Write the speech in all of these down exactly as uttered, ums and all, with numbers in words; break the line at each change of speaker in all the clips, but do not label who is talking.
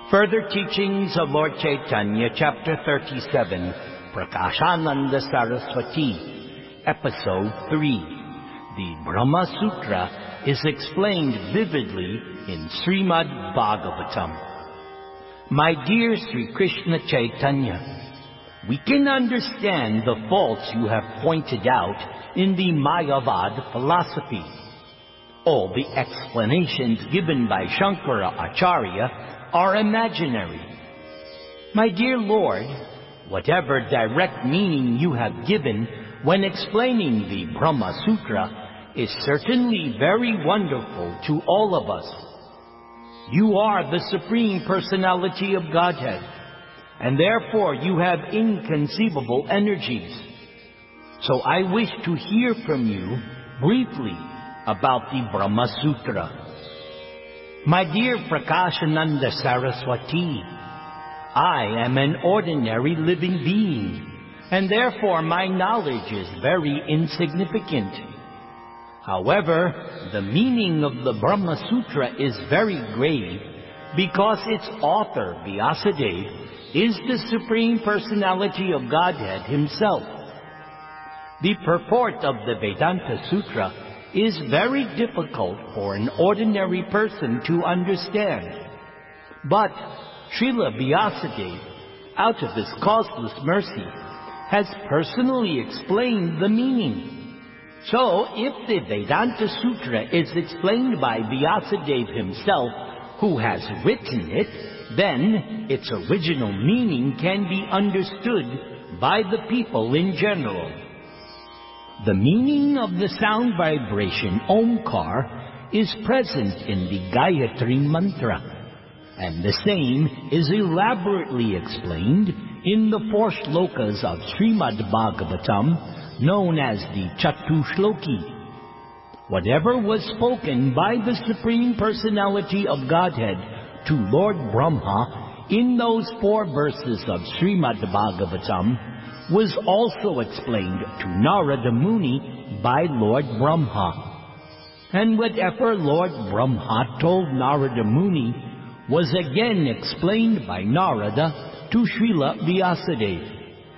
Further Teachings of Lord Chaitanya, Chapter thirty-seven, Prakashananda Saraswati, Episode three. The Brahma Sutra is explained vividly in Srimad Bhagavatam. My dear Sri Krishna Chaitanya, we can understand the faults you have pointed out in the Mayavad philosophy. All the explanations given by Shankara Acharya are imaginary. My dear Lord, whatever direct meaning you have given when explaining the Brahma Sutra is certainly very wonderful to all of us. You are the Supreme Personality of Godhead, and therefore you have inconceivable energies. So I wish to hear from you briefly about the Brahma Sutra. My dear Prakashananda Saraswati, I am an ordinary living being, and therefore my knowledge is very insignificant. However, the meaning of the Brahma Sutra is very grave because its author, Vyasadeva, is the Supreme Personality of Godhead himself. The purport of the Vedanta Sutra is very difficult for an ordinary person to understand. But Srila Vyasadeva, out of his causeless mercy, has personally explained the meaning. So, if the Vedanta Sutra is explained by Vyasadeva himself, who has written it, then its original meaning can be understood by the people in general. The meaning of the sound vibration Omkar is present in the Gayatri Mantra, and the same is elaborately explained in the four shlokas of Srimad Bhagavatam, known as the Chatushloki. Whatever was spoken by the Supreme Personality of Godhead to Lord Brahma in those four verses of Srimad Bhagavatam was also explained to Narada Muni by Lord Brahma. And whatever Lord Brahma told Narada Muni was again explained by Narada to Srila Vyasadeva.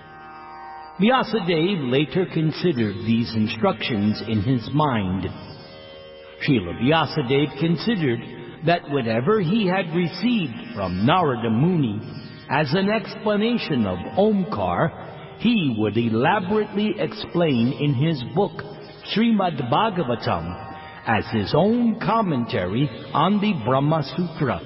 Vyasadeva later considered these instructions in his mind. Srila Vyasadeva considered that whatever he had received from Narada Muni as an explanation of Omkar, he would elaborately explain in his book, Srimad Bhagavatam, as his own commentary on the Brahma Sutra.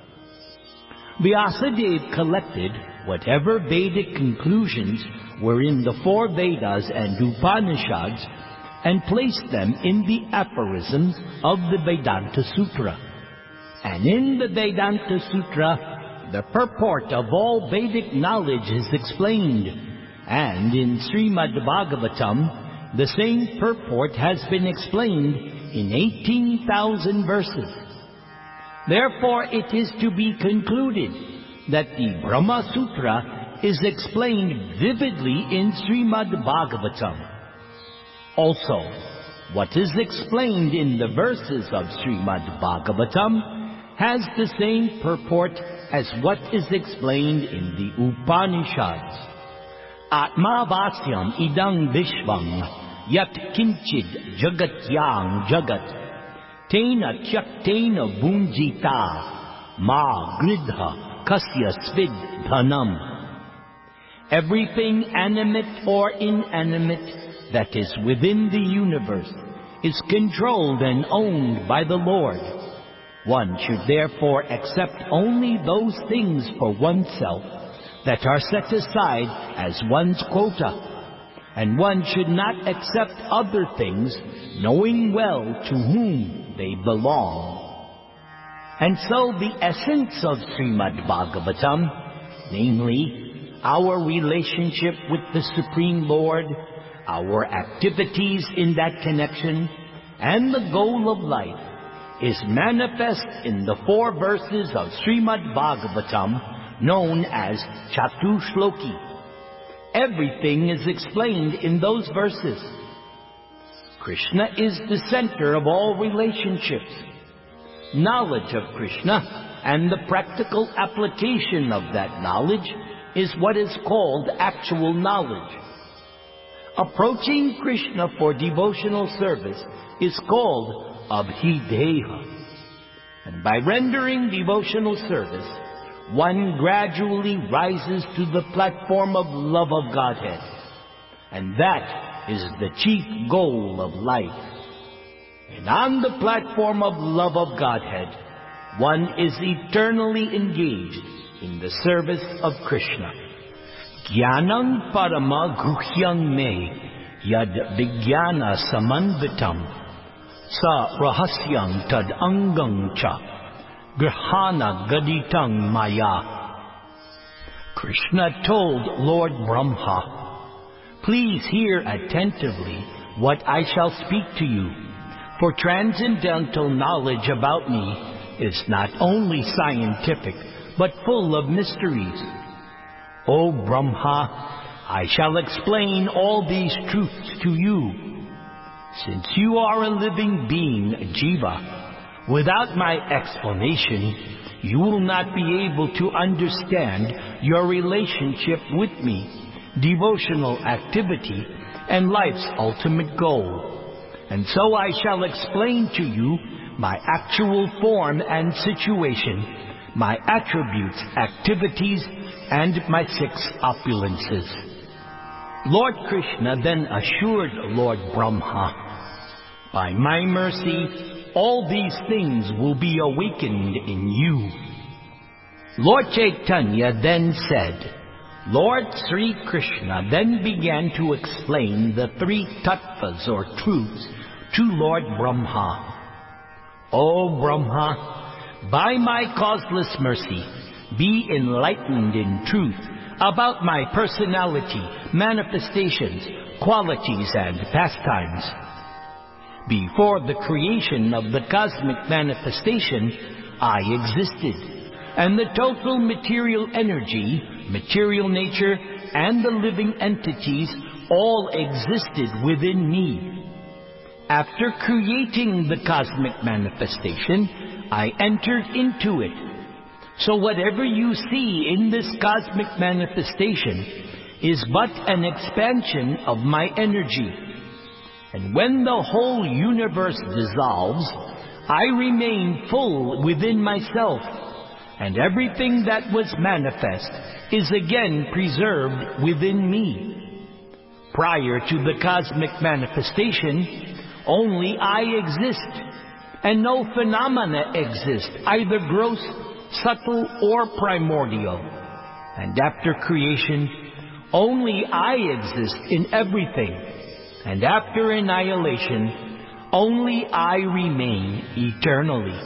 Vyasadeva collected whatever Vedic conclusions were in the four Vedas and Upanishads and placed them in the aphorisms of the Vedanta Sutra. And in the Vedanta Sutra, the purport of all Vedic knowledge is explained. And in Srimad Bhagavatam, the same purport has been explained in eighteen thousand verses. Therefore, it is to be concluded that the Brahma Sutra is explained vividly in Srimad Bhagavatam. Also, what is explained in the verses of Srimad Bhagavatam has the same purport as what is explained in the Upanishads. Atma vasyam idang vishvam yat kinchid jagatyang jagat tena tyaktena bunjita ma gridha kasya svid dhanam. Everything animate or inanimate that is within the universe is controlled and owned by the Lord. One should therefore accept only those things for oneself that are set aside as one's quota, and one should not accept other things, knowing well to whom they belong. And so the essence of Srimad Bhagavatam, namely our relationship with the Supreme Lord, our activities in that connection, and the goal of life, is manifest in the four verses of Srimad Bhagavatam, known as Chatushloki. Everything is explained in those verses. Krishna is the center of all relationships. Knowledge of Krishna and the practical application of that knowledge is what is called actual knowledge. Approaching Krishna for devotional service is called abhideha. And by rendering devotional service, one gradually rises to the platform of love of Godhead. And that is the chief goal of life. And on the platform of love of Godhead, one is eternally engaged in the service of Krishna. Jnanam parama guhyam me yad vijnana samanvitam sa rahasyam tad angam cha grahana gaditang maya. Krishna told Lord Brahma, "Please hear attentively what I shall speak to you, for transcendental knowledge about me is not only scientific, but full of mysteries. O Brahma, I shall explain all these truths to you. Since you are a living being, Jiva, without my explanation, you will not be able to understand your relationship with me, devotional activity, and life's ultimate goal. And so I shall explain to you my actual form and situation, my attributes, activities, and my six opulences." Lord Krishna then assured Lord Brahma, "By my mercy, all these things will be awakened in you." Lord Chaitanya then said, Lord Sri Krishna then began to explain the three tattvas or truths to Lord Brahma. "O Brahma, by my causeless mercy, be enlightened in truth about my personality, manifestations, qualities, and pastimes. Before the creation of the cosmic manifestation, I existed, and the total material energy, material nature, and the living entities all existed within me. After creating the cosmic manifestation, I entered into it. So whatever you see in this cosmic manifestation is but an expansion of my energy. And when the whole universe dissolves, I remain full within myself, and everything that was manifest is again preserved within me. Prior to the cosmic manifestation, only I exist, and no phenomena exist, either gross, subtle, or primordial. And after creation, only I exist in everything, and after annihilation, only I remain eternally.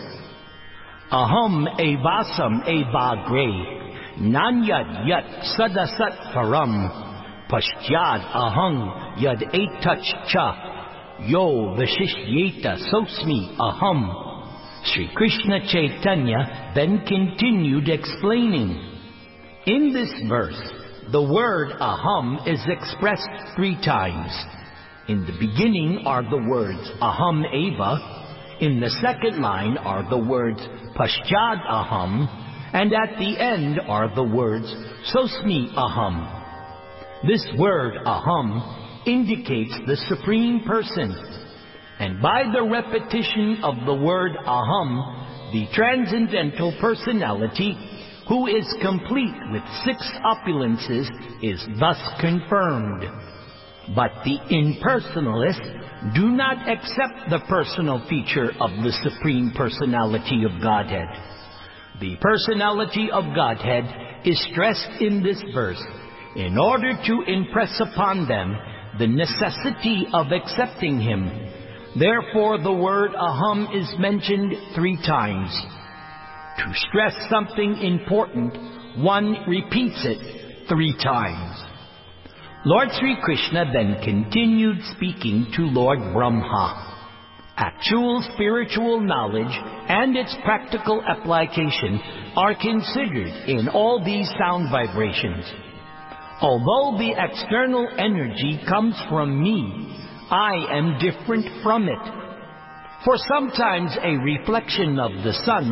Aham evasam evagre, nanyad yat sadasat param, paschad ahang yad etach cha, yo vishishyeta sosmi aham." Sri Krishna Chaitanya then continued explaining. In this verse, the word aham is expressed three times. In the beginning are the words aham eva, in the second line are the words paschad aham, and at the end are the words sosmi aham. This word aham indicates the Supreme Person, and by the repetition of the word aham, the transcendental personality, who is complete with six opulences, is thus confirmed. But the impersonalists do not accept the personal feature of the Supreme Personality of Godhead. The personality of Godhead is stressed in this verse in order to impress upon them the necessity of accepting Him. Therefore, the word aham is mentioned three times. To stress something important, one repeats it three times. Lord Sri Krishna then continued speaking to Lord Brahma. Actual spiritual knowledge and its practical application are considered in all these sound vibrations. Although the external energy comes from me, I am different from it. For sometimes a reflection of the sun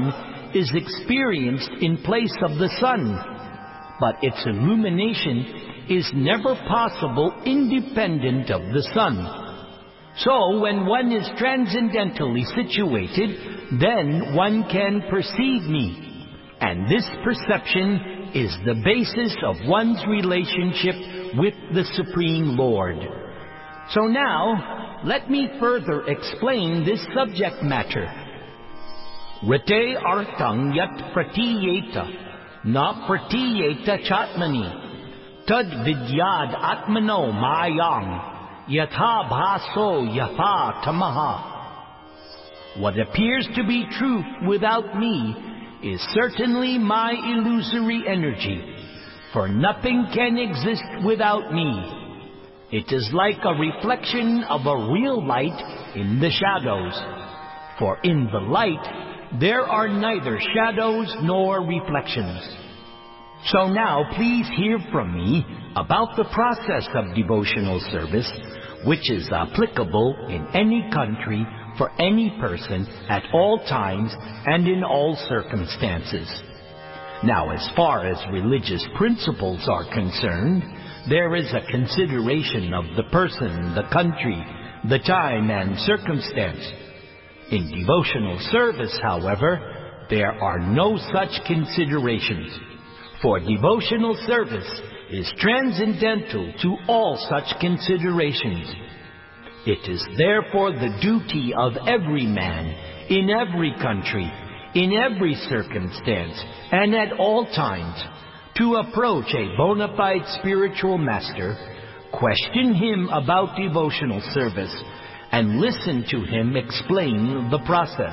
is experienced in place of the sun, but its illumination is never possible independent of the sun. So when one is transcendentally situated, then one can perceive me, and this perception is the basis of one's relationship with the Supreme Lord. So now, let me further explain this subject matter. Rite arthang yat pratiyeta, na pratiyeta chatmani, tad vidyad atmano mayang, yatha bhaso yatha tamaha. What appears to be truth without me is certainly my illusory energy, for nothing can exist without me. It is like a reflection of a real light in the shadows, for in the light there are neither shadows nor reflections. So now please hear from me about the process of devotional service, which is applicable in any country for any person at all times and in all circumstances. Now, as far as religious principles are concerned, there is a consideration of the person, the country, the time, and circumstance. In devotional service, however, there are no such considerations, for devotional service is transcendental to all such considerations. It is therefore the duty of every man, in every country, in every circumstance, and at all times, to approach a bona fide spiritual master, question him about devotional service, and listen to him explain the process.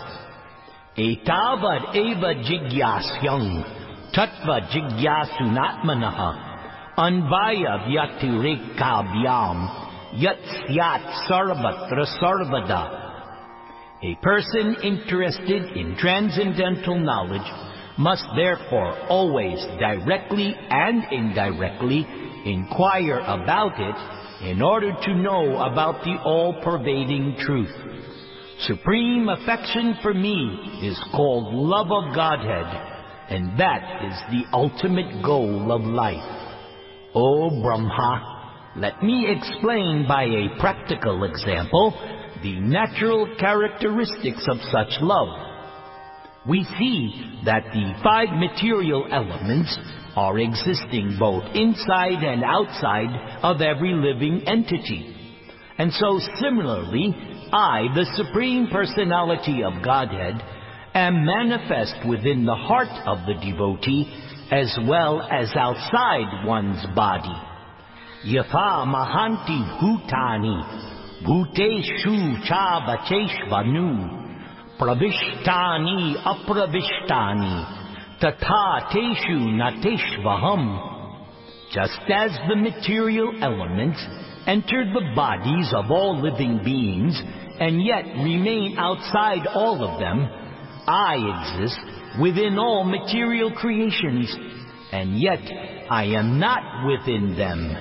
Etavad eva jigyasyang, tattva jigyasunatmanaha, anvaya vyatirekabhyam, yat syat sarvatra sarvada. A person interested in transcendental knowledge must therefore always directly and indirectly inquire about it in order to know about the all-pervading truth. Supreme affection for me is called love of Godhead, and that is the ultimate goal of life. O Brahma, let me explain by a practical example the natural characteristics of such love. We see that the five material elements are existing both inside and outside of every living entity. And so similarly, I, the Supreme Personality of Godhead, am manifest within the heart of the devotee as well as outside one's body. Yatha mahanti bhutani, bhuteshu cha vacheshvanu, pravishtani apravishtani, tatha teshu nateshvaham. Just as the material elements enter the bodies of all living beings and yet remain outside all of them, I exist within all material creations, and yet I am not within them.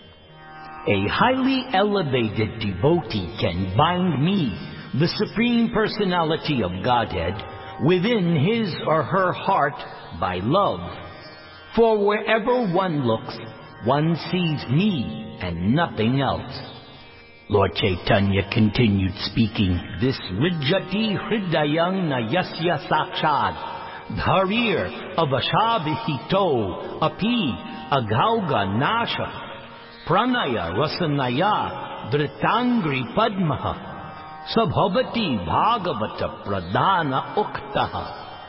A highly elevated devotee can bind me, the Supreme Personality of Godhead, within his or her heart by love. For wherever one looks, one sees me and nothing else. Lord Chaitanya continued speaking, This Rijjati Hridayang Nayasya Sakshad Dharir Avashabhito Api Agauga Nasha Pranaya Rasanaya Dritangri Padmaha Sabhavati Bhagavata Pradhana Uktaha.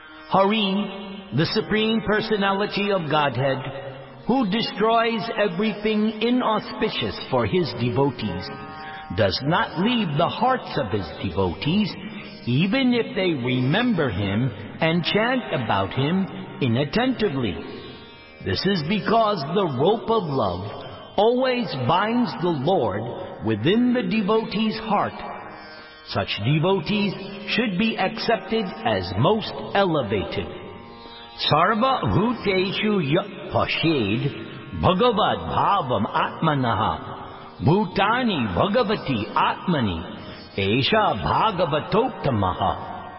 Hari, the Supreme Personality of Godhead, who destroys everything inauspicious for his devotees, does not leave the hearts of his devotees, even if they remember him and chant about him inattentively. This is because the rope of love always binds the Lord within the devotee's heart. Such devotees should be accepted as most elevated. Sarva bhuteshu yat pashed bhagavad bhavam atmanaha bhutani bhagavati atmani esha bhagavatottamaha.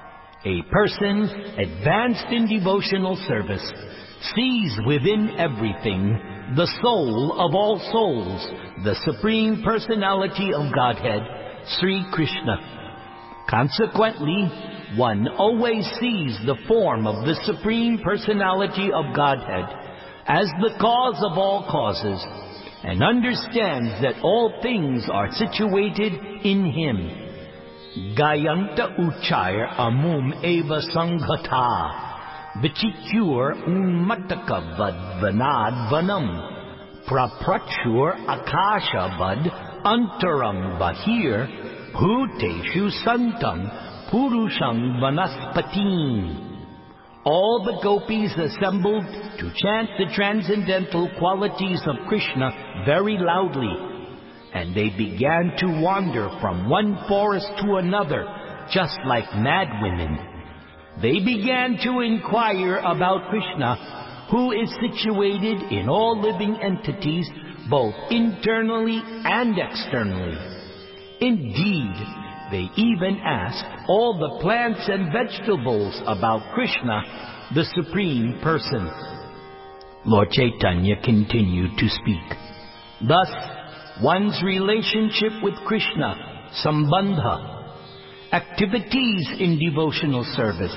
A person advanced in devotional service sees within everything the soul of all souls, the Supreme Personality of Godhead, Sri Krishna. Consequently, one always sees the form of the Supreme Personality of Godhead as the cause of all causes, and understands that all things are situated in Him. Gayanta uchaya amum eva sanghata, vichikur ummataka vadvanad vanam, praprachur akasha vad antaram bahir, bhuteshu santam purusham vanaspatim. All the gopis assembled to chant the transcendental qualities of Krishna very loudly, and they began to wander from one forest to another, just like mad women. They began to inquire about Krishna, who is situated in all living entities, both internally and externally. Indeed, they even asked all the plants and vegetables about Krishna, the Supreme Person. Lord Chaitanya continued to speak. Thus, one's relationship with Krishna, sambandha, activities in devotional service,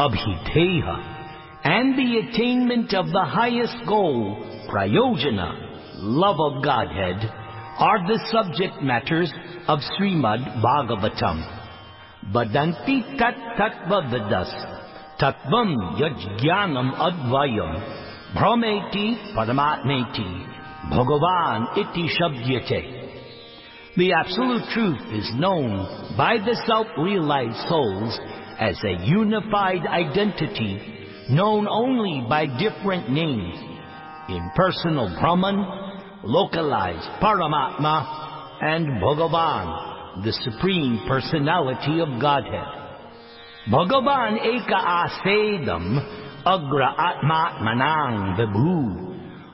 abhidheya, and the attainment of the highest goal, prayojana, love of Godhead, are the subject matters of Srimad Bhagavatam. Badanti tat tattva vidas, tattvam yajnanam advayam, brahmeti paramatmeti, bhagavan iti shabdyate. The absolute truth is known by the self-realized souls as a unified identity, known only by different names: impersonal Brahman, localized Paramatma, and Bhagavan, the Supreme Personality of Godhead. Bhagavan eka asedam agra atmatmanang vibhu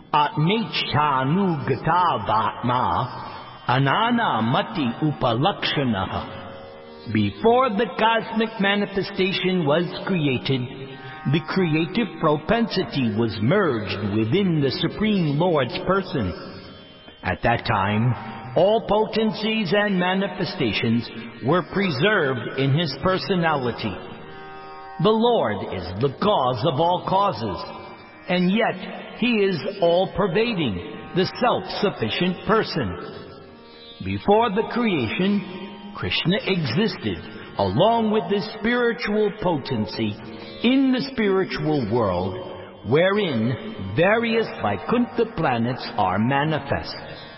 atmechanu gatavatma anana mati upalakshanaha. Before the cosmic manifestation was created, the creative propensity was merged within the Supreme Lord's person. At that time, all potencies and manifestations were preserved in His personality. The Lord is the cause of all causes, and yet He is all-pervading, the self-sufficient person. Before the creation, Krishna existed along with the spiritual potency in the spiritual world, wherein various Vaikuntha planets are manifest.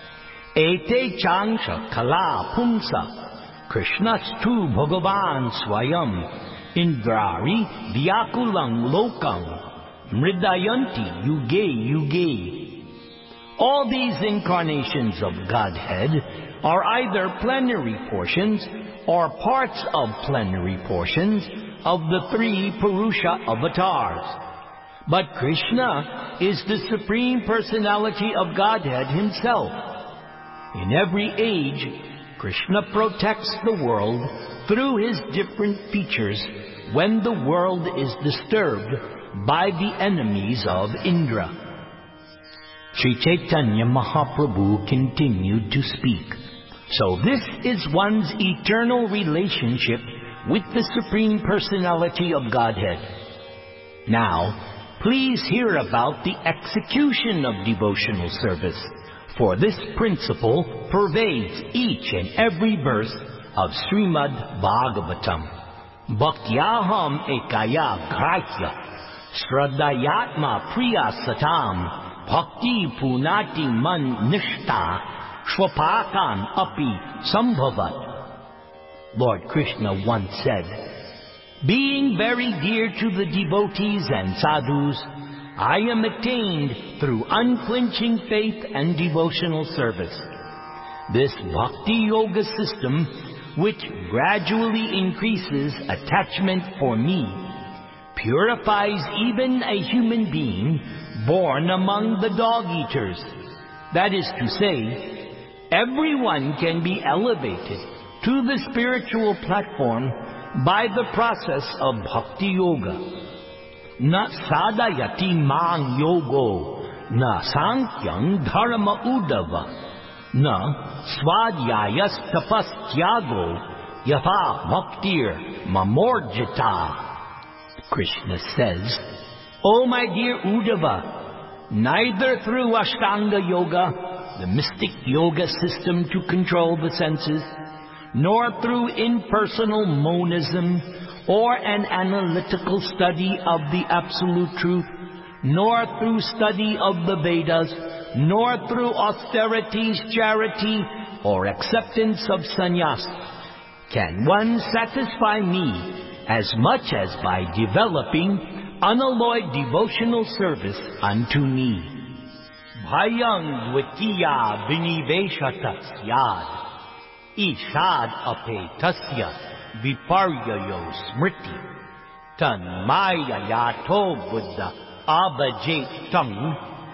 Ete changsha kala pumsa, Krishnastu Bhagavan swayam, indrari vyakulang lokam, mridayanti yuge yuge. All these incarnations of Godhead are either plenary portions or parts of plenary portions of the three Purusha avatars. But Krishna is the Supreme Personality of Godhead Himself. In every age, Krishna protects the world through His different features when the world is disturbed by the enemies of Indra. Sri Chaitanya Mahaprabhu continued to speak. So this is one's eternal relationship with the Supreme Personality of Godhead. Now, please hear about the execution of devotional service, for this principle pervades each and every verse of Srimad Bhagavatam. Bhaktyaham ekaya grahya, shraddayatma priya satam, bhakti punati man nishta, shvapakan api sambhavat. Lord Krishna once said, being very dear to the devotees and sadhus, I am attained through unflinching faith and devotional service. This Bhakti Yoga system, which gradually increases attachment for me, purifies even a human being born among the dog-eaters. That is to say, everyone can be elevated to the spiritual platform by the process of Bhakti Yoga. Na sadayati mang yogo, na sankyang dharma udava, na swadhyayas tapaskyago, yatha bhaktir mamorjita. Krishna says, O my dear Uddhava, neither through Ashtanga Yoga, the mystic yoga system to control the senses, nor through impersonal monism or an analytical study of the absolute truth, nor through study of the Vedas, nor through austerities, charity, or acceptance of sannyas, can one satisfy me as much as by developing unalloyed devotional service unto me. Bhayang dvitiya viniveshatas yad, ishad ape tasya viparyayo smriti, tanmaya yato buddha abhajet tang,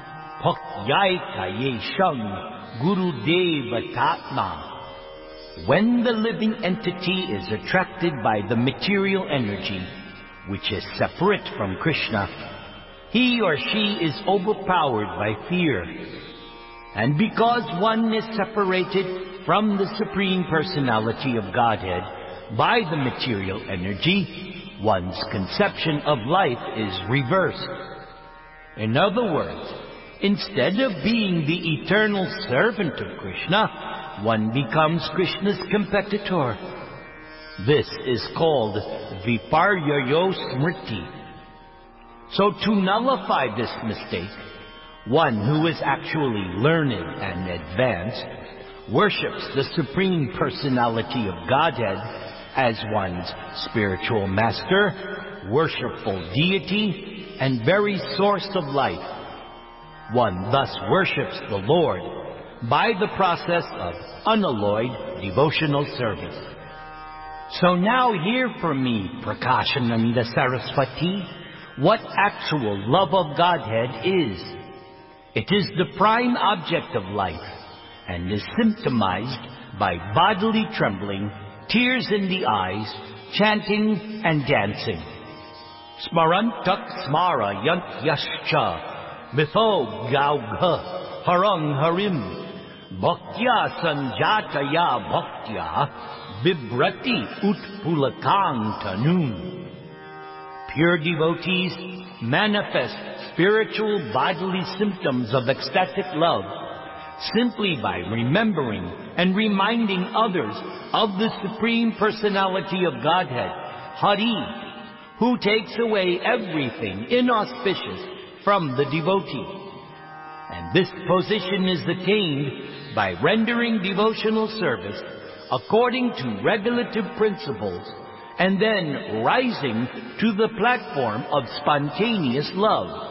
bhakyaika yeshang gurudeva tatma. When the living entity is attracted by the material energy, which is separate from Krishna, he or she is overpowered by fear. And because one is separated from the Supreme Personality of Godhead by the material energy, one's conception of life is reversed. In other words, instead of being the eternal servant of Krishna, one becomes Krishna's competitor. This is called Viparyayo Smriti. So to nullify this mistake, one who is actually learned and advanced worships the Supreme Personality of Godhead as one's spiritual master, worshipful deity, and very source of life. One thus worships the Lord by the process of unalloyed devotional service. So now hear from me, Prakashananda Saraswati, what actual love of Godhead is. It is the prime object of life and is symptomized by bodily trembling, tears in the eyes, chanting and dancing. Smarantak smara yant yascha, mitho gaugha, harang harim, bhaktya sanjataya bhaktya, bibrati utpulakang tanun. Pure devotees manifest spiritual bodily symptoms of ecstatic love simply by remembering and reminding others of the Supreme Personality of Godhead, Hari, who takes away everything inauspicious from the devotee. And this position is attained by rendering devotional service according to regulative principles and then rising to the platform of spontaneous love.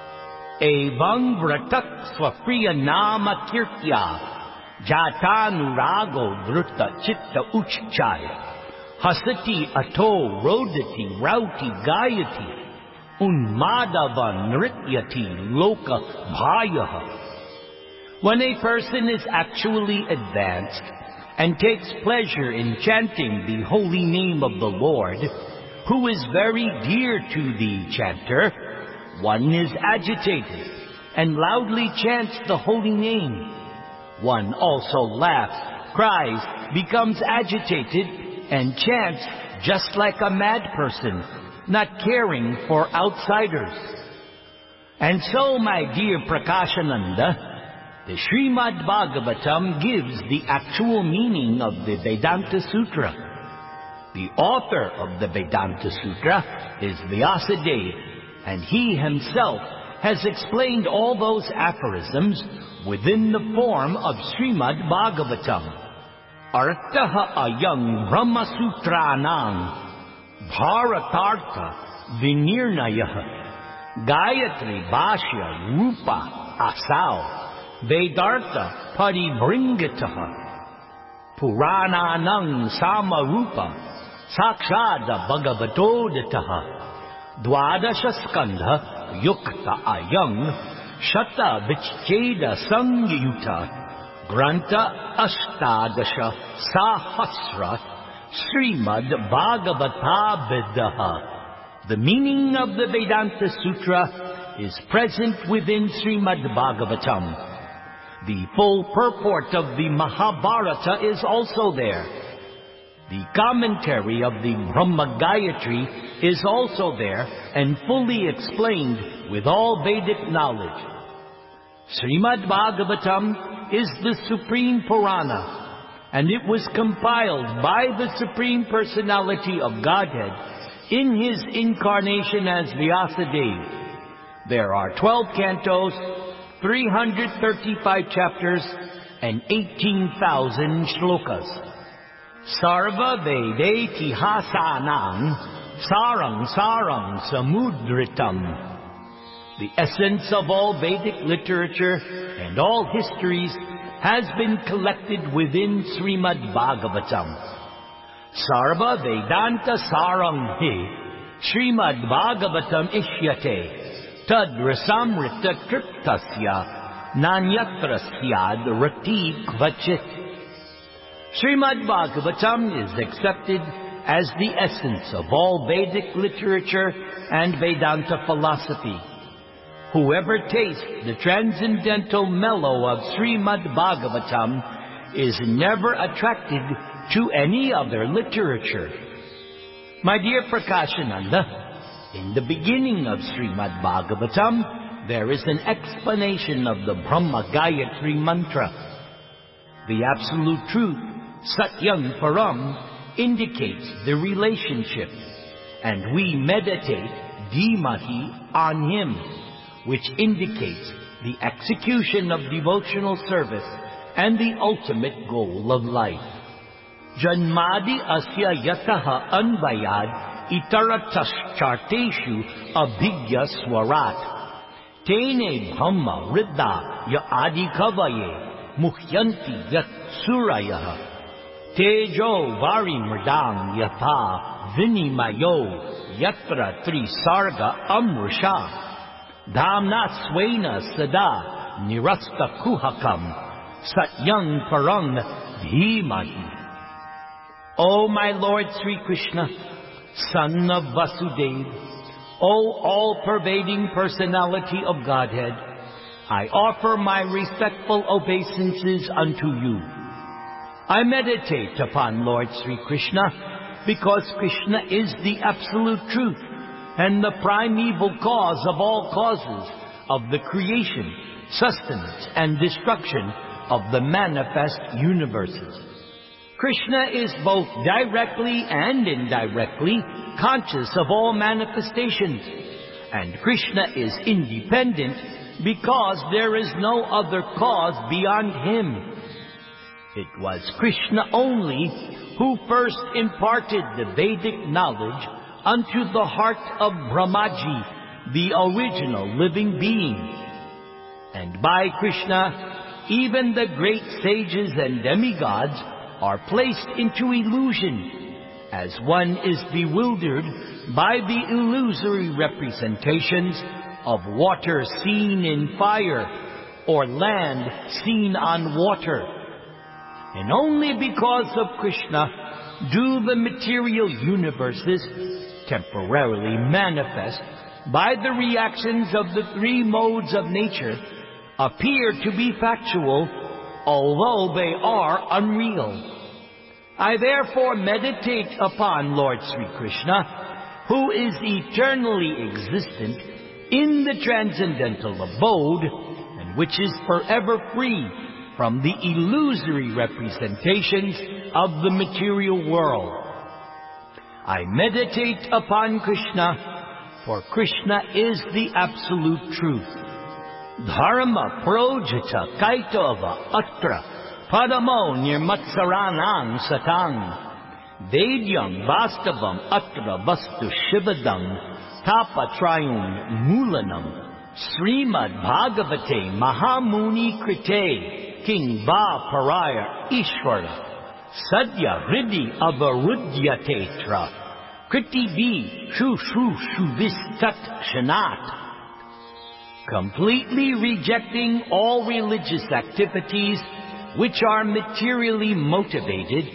Evang vratak swapriya nama kirtya, jatanurago dhruta chitta uchchaya, hasati ato rodati rauti gayati, unmadavan nrityati loka bhayaha. When a person is actually advanced and takes pleasure in chanting the holy name of the Lord, who is very dear to the chanter, one is agitated and loudly chants the holy name. One also laughs, cries, becomes agitated, and chants just like a mad person, not caring for outsiders. And so, my dear Prakashananda, the Srimad Bhagavatam gives the actual meaning of the Vedanta Sutra. The author of the Vedanta Sutra is Vyasadeva, and he himself has explained all those aphorisms within the form of Srimad Bhagavatam. Artaha ayang Brahma Sutranang Bharatartha Vinirnayah Gayatri Bhashya Rupa Asau Vedartha Paribringataha Purananang Samarupa Sakshada Bhagavatodataha Dwadasha Skandha Yukta Ayang Shata Vichcheda Sangyuta Granta Ashtadasha Sahasra Srimad Bhagavata Vedaha. The meaning of the Vedanta Sutra is present within Srimad Bhagavatam. The full purport of the Mahabharata is also there. The commentary of the Brahma Gayatri is also there and fully explained with all Vedic knowledge. Srimad Bhagavatam is the Supreme Purana, and it was compiled by the Supreme Personality of Godhead in His incarnation as Vyasadeva. There are twelve cantos, three hundred thirty-five chapters, and eighteen thousand shlokas. Sarva Vede Tihasanang Sarang Sarang Samudritam. The essence of all Vedic literature and all histories has been collected within Srimad Bhagavatam. Sarva Vedanta Sarang He Srimad Bhagavatam Ishyate Tad Rasamrita Triptasya Nanyatra Syad Rati Kvachit. Srimad Bhagavatam is accepted as the essence of all Vedic literature and Vedanta philosophy. Whoever tastes the transcendental mellow of Srimad Bhagavatam is never attracted to any other literature. My dear Prakashananda, in the beginning of Srimad Bhagavatam, there is an explanation of the Brahma Gayatri mantra. The absolute truth, Satyam Param, indicates the relationship, and we meditate Dhimahi on Him, which indicates the execution of devotional service and the ultimate goal of life. Janmadi asya yataha anvayad itaratascharteshu abhigya swarat. Tene brahma riddha ya adikavaye muhyanti yat surayaha. Tejo vari mridang yatha vinimayo yatra trisarga amrusha. Dhamna swena sada nirasta kuhakam satyang parang dhimahi. O my Lord Sri Krishna, Son of Vasudeva, O all-pervading personality of Godhead, I offer my respectful obeisances unto you. I meditate upon Lord Sri Krishna because Krishna is the absolute truth and the primeval cause of all causes of the creation, sustenance, and destruction of the manifest universes. Krishna is both directly and indirectly conscious of all manifestations, and Krishna is independent because there is no other cause beyond Him. It was Krishna only who first imparted the Vedic knowledge unto the heart of Brahmaji, the original living being. And by Krishna, even the great sages and demigods are placed into illusion, as one is bewildered by the illusory representations of water seen in fire or land seen on water. And only because of Krishna do the material universes temporarily manifest by the reactions of the three modes of nature appear to be factual, although they are unreal. I therefore meditate upon Lord Sri Krishna, who is eternally existent in the transcendental abode, and which is forever free from the illusory representations of the material world. I meditate upon Krishna, for Krishna is the absolute truth. Dharma projita kaitava atra padamo nirmatsaranang satang vedyam vastavam atra vastu shivadam tapatrayum mulanam Srimad Bhagavate Mahamuni Krite King Va Paraya Ishvara Sadya Hridi Avarudhyatetra Kriti Vi Shu Shu Shuvistat Shanat. Completely rejecting all religious activities which are materially motivated,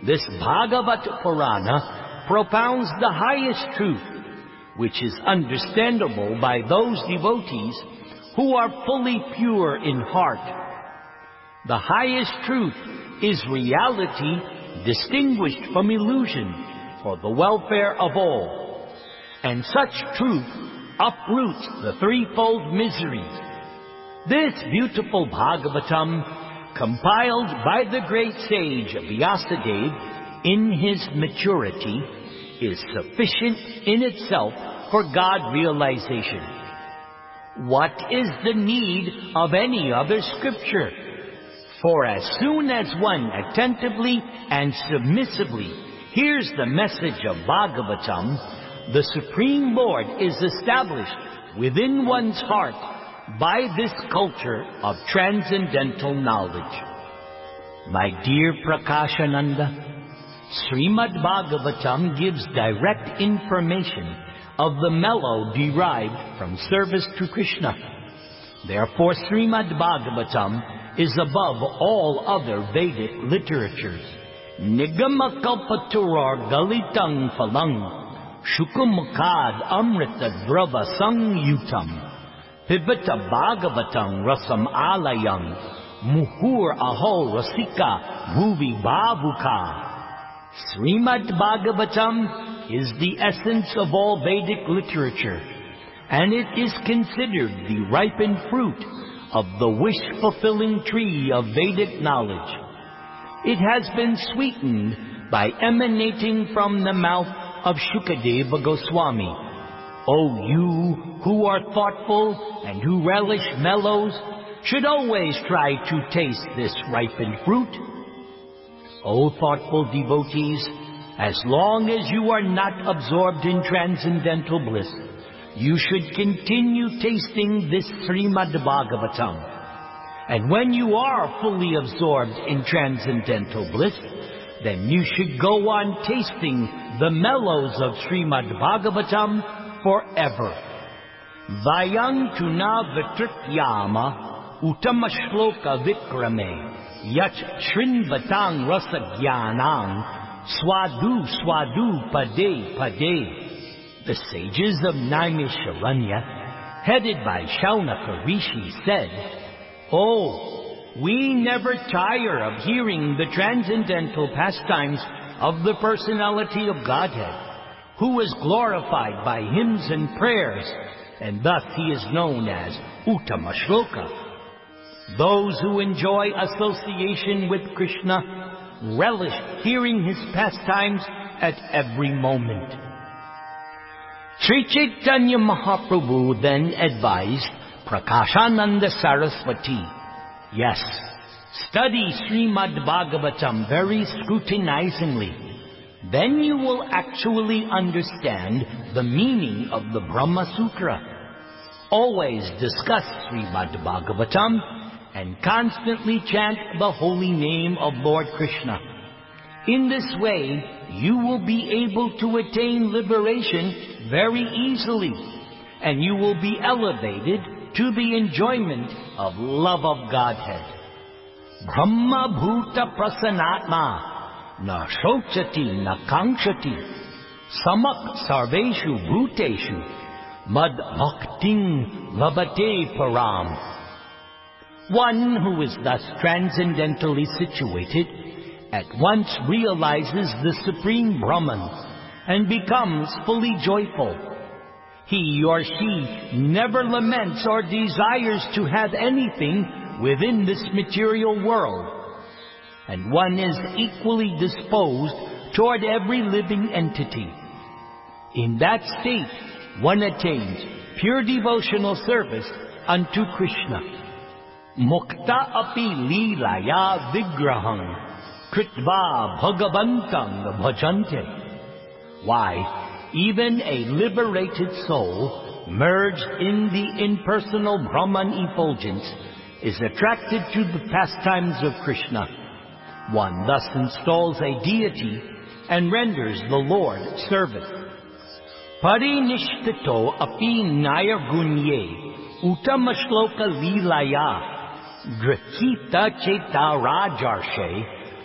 this Bhagavat Purana propounds the highest truth, which is understandable by those devotees who are fully pure in heart. The highest truth is reality distinguished from illusion for the welfare of all, and such truth uproots the threefold miseries. This beautiful Bhagavatam, compiled by the great sage Vyasadeva in his maturity, is sufficient in itself for God realization. What is the need of any other scripture? For as soon as one attentively and submissively hears the message of Bhagavatam, the Supreme Lord is established within one's heart by this culture of transcendental knowledge. My dear Prakashananda, Srimad Bhagavatam gives direct information of the mellow derived from service to Krishna. Therefore, Srimad Bhagavatam is above all other Vedic literatures. Nigama kalpaturor galitang phalang shukumukad amrita drava sangyutam pibata bhagavatam rasam alayang muhur aho rasika bhuvi bhavuka. Srimad Bhagavatam is the essence of all Vedic literature, and it is considered the ripened fruit of the wish-fulfilling tree of Vedic knowledge. It has been sweetened by emanating from the mouth of Shukadeva Goswami. O you who are thoughtful and who relish mellows should always try to taste this ripened fruit. O thoughtful devotees, as long as you are not absorbed in transcendental bliss, you should continue tasting this Srimad Bhagavatam. And when you are fully absorbed in transcendental bliss, then you should go on tasting the mellows of Srimad Bhagavatam forever. Vayang tuna vitrityama uttama shloka vikrame yach shrinvatang rasa jnanang swadu swadu pade pade. The sages of Naimisharanya, headed by Shaunaka Rishi, said, Oh, we never tire of hearing the transcendental pastimes of the personality of Godhead, who is glorified by hymns and prayers, and thus he is known as Uttama Shloka. Those who enjoy association with Krishna relish hearing his pastimes at every moment. Sri Chaitanya Mahaprabhu then advised Prakashananda Saraswati, yes, study Srimad Bhagavatam very scrutinizingly. Then you will actually understand the meaning of the Brahma Sutra. Always discuss Srimad Bhagavatam and constantly chant the holy name of Lord Krishna. In this way, you will be able to attain liberation very easily, and you will be elevated to the enjoyment of love of Godhead. Brahma bhuta prasanatma na shochati na kankshati samak sarveshu bhuteshu mad bhakting labate param. One who is thus transcendentally situated at once realizes the Supreme Brahman and becomes fully joyful. He or she never laments or desires to have anything within this material world. And one is equally disposed toward every living entity. In that state, one attains pure devotional service unto Krishna. Mukta api leelaya vigraham kritva bhagavantang bhajante. Why, even a liberated soul, merged in the impersonal Brahman effulgence, is attracted to the pastimes of Krishna. One thus installs a deity and renders the Lord service. Parinishthito api nayargunye uttama shloka leelaya grahita cheta rajarshe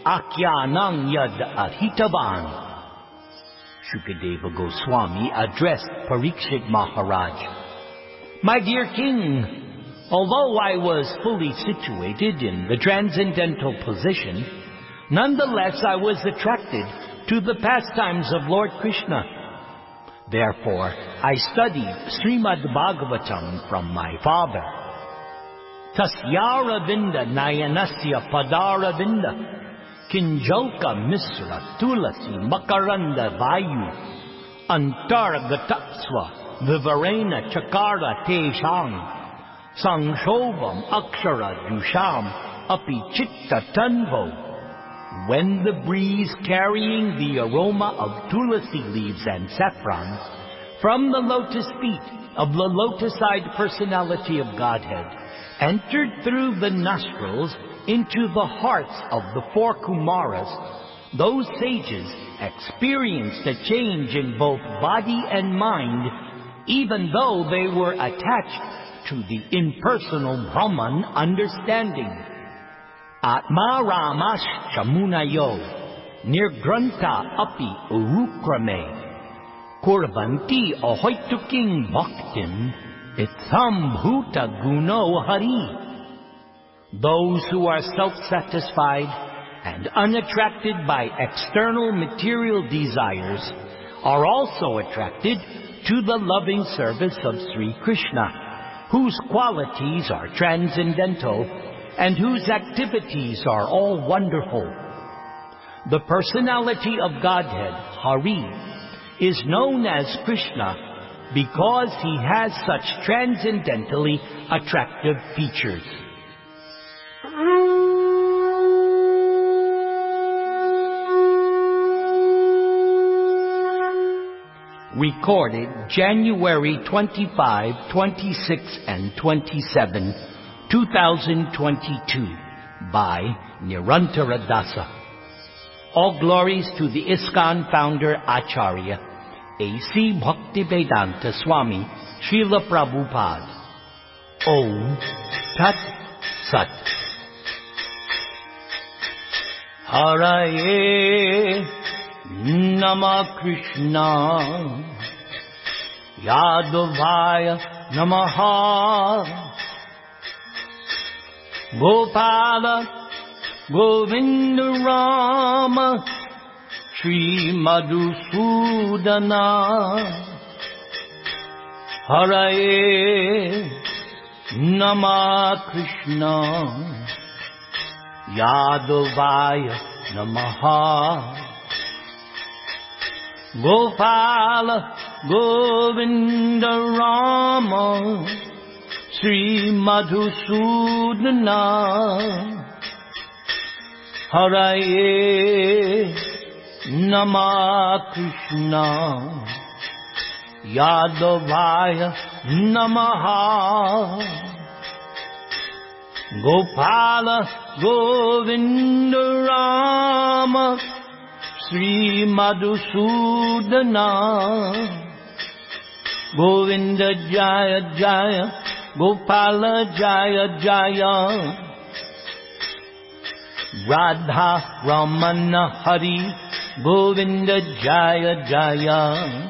Akyanang Yad Ahitavan. Shukadeva Goswami addressed Parikshit Maharaj. My dear king, although I was fully situated in the transcendental position, nonetheless I was attracted to the pastimes of Lord Krishna. Therefore, I studied Srimad Bhagavatam from my father. Tasyara Vinda Nayanasya Padara Vinda Kinjalka Misra Tulasi Makaranda Vayu Antargatatsva Vivarena Chakara Tesham Sangshobam Akshara Dusham Api Chitta Tanvo. When the breeze carrying the aroma of tulasi leaves and saffron from the lotus feet of the lotus-eyed personality of Godhead entered through the nostrils into the hearts of the four Kumaras, those sages experienced a change in both body and mind, even though they were attached to the impersonal Brahman understanding. Atma Ramash Shamunayo Nirgranta Api Urukrame Kurbanti Ahoituking Bhaktim Itham Bhuta Guno Hari. Those who are self-satisfied and unattracted by external material desires are also attracted to the loving service of Sri Krishna, whose qualities are transcendental and whose activities are all wonderful. The personality of Godhead, Hari, is known as Krishna because he has such transcendentally attractive features. Recorded January twenty-fifth, twenty-sixth, and twenty-seventh, two thousand twenty-two by Nirantara Dasa. All glories to the ISKCON founder Acharya A C Bhaktivedanta Swami Srila Prabhupada. Om Tat Sat. Haraye Nama Krishna Yadavaya Namaha Gopala Govinda Rama Sri Madhusudana Haraye Nama Krishna Yadavaya Namaha Gopala Govinda Rama Sri Madhusudana Haraye Nama Krishna Yadavaya Namaha Gopala Govinda Rama Sri Madhusudana Govinda Jaya Jaya Gopala Jaya Jaya Radha Ramana Hari Govinda Jaya Jaya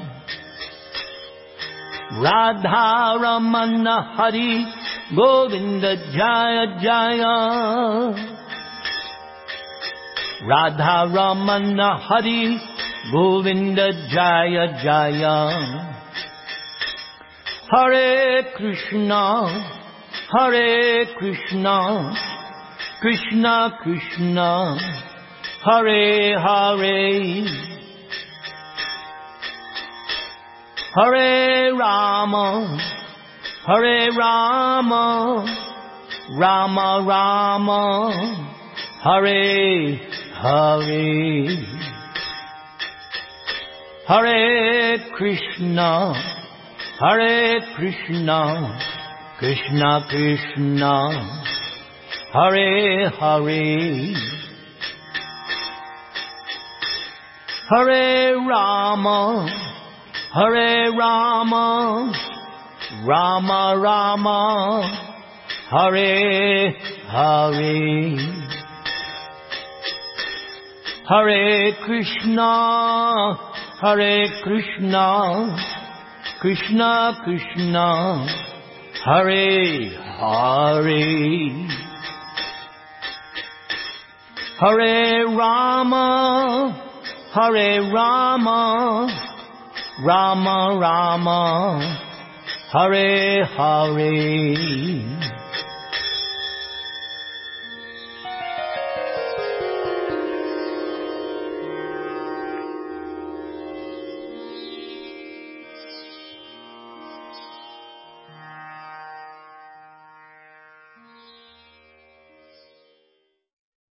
Radha Ramana Hari Govinda Jaya Jaya Radha Ramana Hari Govinda Jaya Jaya Hare Krishna Hare Krishna Krishna Krishna Hare Hare Hare Rama Hare Rama Rama Rama Hare Hare Hare Krishna Hare Krishna Krishna Krishna Hare Hare Hare Rama Hare Rama Rama Rama Hare Hare Hare Krishna, Hare Krishna, Krishna Krishna, Hare Hare, Hare Rama, Hare Rama, Rama Rama, Hare Hare.